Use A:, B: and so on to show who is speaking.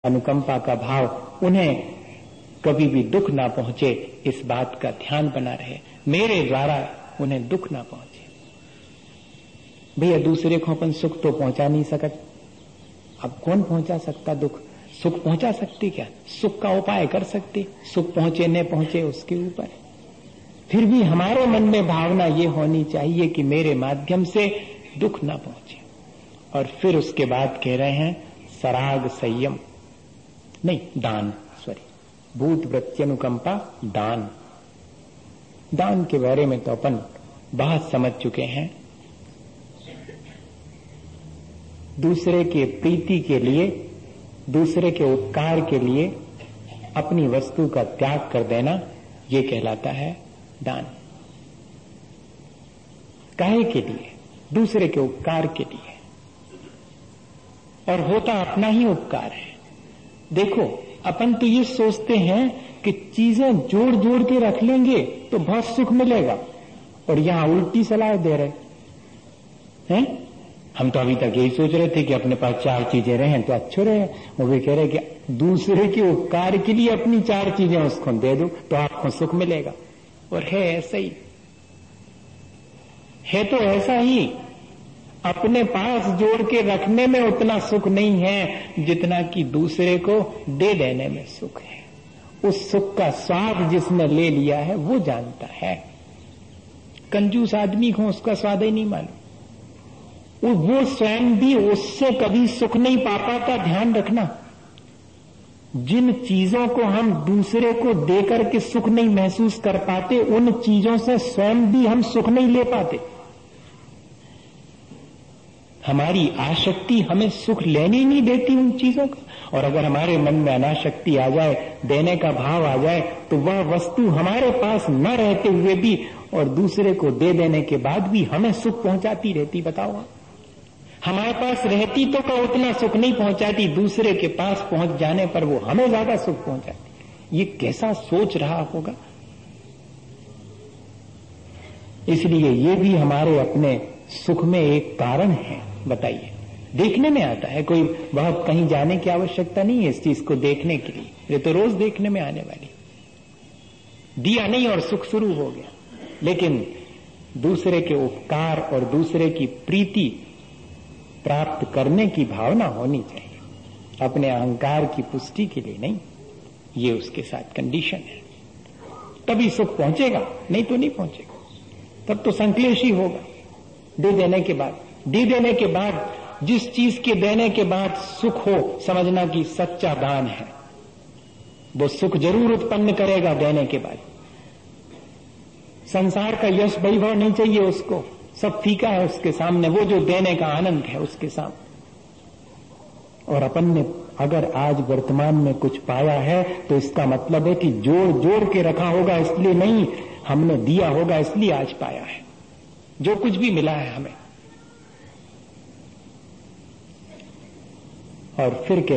A: अनुकंपा का भाव उन्हें कभी भी दुख ना पहुंचे, इस बात का ध्यान बना रहे, मेरे द्वारा उन्हें दुख ना पहुंचे। भैया दूसरे को अपन सुख तो पहुंचा नहीं सकत, अब कौन पहुंचा सकता दुख? सुख पहुंचा सकती क्या? सुख का उपाय कर सकती, सुख पहुंचे न पहुंचे उसके ऊपर। फिर भी हमारे मन में भावना ये होनी चाहिए कि मेरे माध्यम से दुख ना पहुंचे। और फिर उसके बाद कह रहे हैं सराग संयम नहीं, दान, भूत वृत्त्यनुकंपा, दान। दान के बारे में तो अपन बहुत समझ चुके हैं। दूसरे के प्रीति के लिए, दूसरे के उपकार के लिए अपनी वस्तु का त्याग कर देना, ये कहलाता है दान। काहे के लिए? दूसरे के उपकार के लिए, और होता अपना ही उपकार है। देखो अपन तो ये सोचते हैं कि चीजें जोड़ जोड़ के रख लेंगे तो बहुत सुख मिलेगा, और यहां उल्टी सलाह दे रहे हैं। हम तो अभी तक यही सोच रहे थे कि अपने पास 4 चीजें रहें तो अच्छे रहे। वो भी कह रहे कि दूसरे के उपकार के लिए अपनी 4 चीजें उसको दे दो तो आपको सुख मिलेगा। और है ऐसा ही, है तो ऐसा ही। अपने पास जोड़ के रखने में उतना सुख नहीं है जितना कि दूसरे को दे देने में सुख है। उस सुख का स्वाद जिसने ले लिया है वो जानता है। कंजूस आदमी को उसका स्वाद ही नहीं मालूम। वो स्वयं भी उससे कभी सुख नहीं पा पाता। ध्यान रखना, जिन चीजों को हम दूसरे को देकर के सुख नहीं महसूस कर पाते, उन चीजों से स्वयं भी हम सुख नहीं ले पाते। हमारी आसक्ति हमें सुख लेने नहीं देती उन चीजों का। और अगर हमारे मन में अनासक्ति आ जाए, देने का भाव आ जाए, तो वह वस्तु हमारे पास न रहते हुए भी और दूसरे को दे देने के बाद भी हमें सुख पहुंचाती रहती। बताओ, हमारे पास रहती तो का उतना सुख नहीं पहुंचाती, दूसरे के पास पहुंच जाने पर वो हमें ज्यादा सुख पहुंचाती। ये कैसा सोच रहा होगा? इसलिए ये भी हमारे अपने सुख में एक कारण है। बताइए, देखने में आता है, कोई बहुत कहीं जाने की आवश्यकता नहीं है इस चीज को देखने के लिए। ये तो रोज देखने में आने वाली। दिया नहीं और सुख शुरू हो गया। लेकिन दूसरे के उपकार और दूसरे की प्रीति प्राप्त करने की भावना होनी चाहिए, अपने अहंकार की पुष्टि के लिए नहीं। ये उसके साथ कंडीशन है, तभी सुख पहुंचेगा, नहीं तो नहीं पहुंचेगा। तब तो संक्लेश ही होगा। दे देने के बाद जिस चीज के देने के बाद सुख हो, समझना कि सच्चा दान है। वो सुख जरूर उत्पन्न करेगा देने के बाद। संसार का यश वैभव नहीं चाहिए उसको, सब फीका है उसके सामने। वो जो देने का आनंद है उसके सामने। और अपन ने अगर आज वर्तमान में कुछ पाया है तो इसका मतलब है कि जोड़ जोड़ के रखा होगा, इसलिए नहीं, हमने दिया होगा इसलिए आज पाया है जो कुछ भी मिला है हमें। और फिर